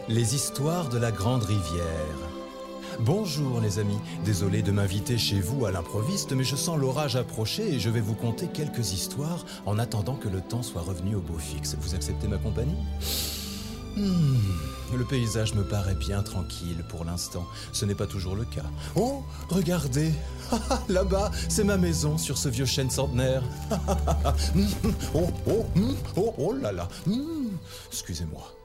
Les histoires de la Grande Rivière. Bonjour les amis, désolé de m'inviter chez vous à l'improviste, mais je sens l'orage approcher et je vais vous conter quelques histoires en attendant que le temps soit revenu au beau fixe. Vous acceptez ma compagnie ? Le paysage me paraît bien tranquille pour l'instant. Ce n'est pas toujours le cas. Oh, regardez, là-bas, c'est ma maison sur ce vieux chêne centenaire. Oh là là, excusez-moi.